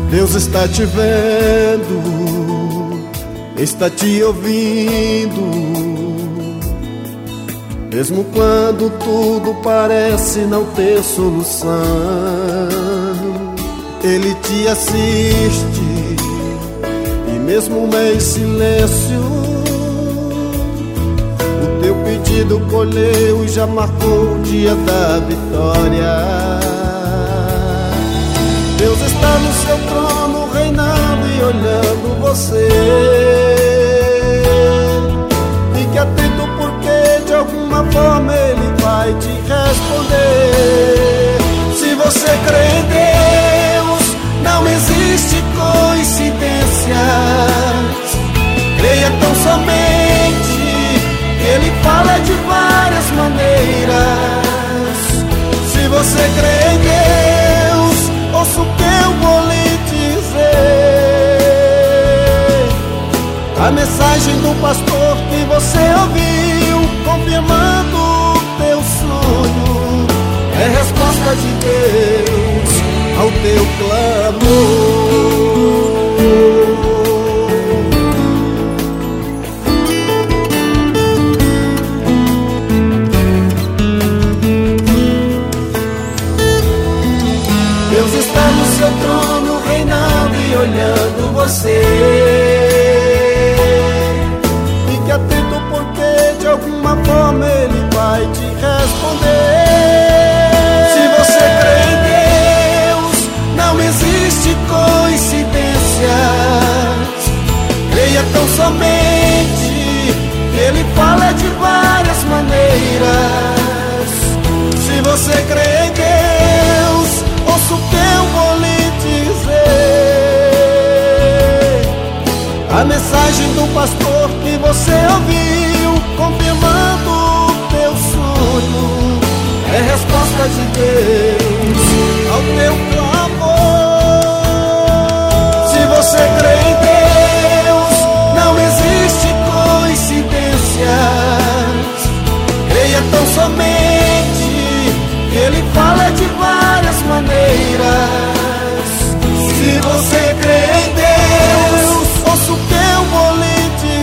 Deus está te vendo, está te ouvindo, mesmo quando tudo parece não ter solução. Ele te assiste e mesmo em silêncio o teu pedido colheu e já marcou o dia da vitória. Deus está no seu trono reinando e olhando você. Fique atento porque de alguma forma Ele vai te responder. Se você crê em Deus, não existe coincidências. Creia tão somente que Ele fala de várias maneiras. Se você crê em Deus, ouça o que eu vou lhe dizer. A mensagem do pastor que você ouviu, confirmando o teu sonho, é resposta de Deus ao teu clamor. Deus está no seu trono reinando e olhando você. Fique atento porque de alguma forma Ele vai te responder. Se você crê em Deus, não existe coincidências. Creia tão somente que Ele fala de várias maneiras. Se você crê em Deus, ouça o que eu vou lhe dizer. A mensagem do pastor que você ouviu, confirmando o teu sonho, é resposta de Deus ao teu clamor. Se você crê em Deus, não existe coincidências. Creia tão somente que Ele fala de várias maneiras. Se você crê em Deus, ouça o que eu vou lhe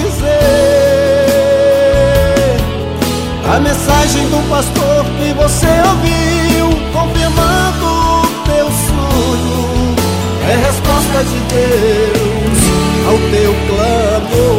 dizer. A mensagem do pastor que você ouviu, confirmando o teu sonho, é resposta de Deus ao teu clamor.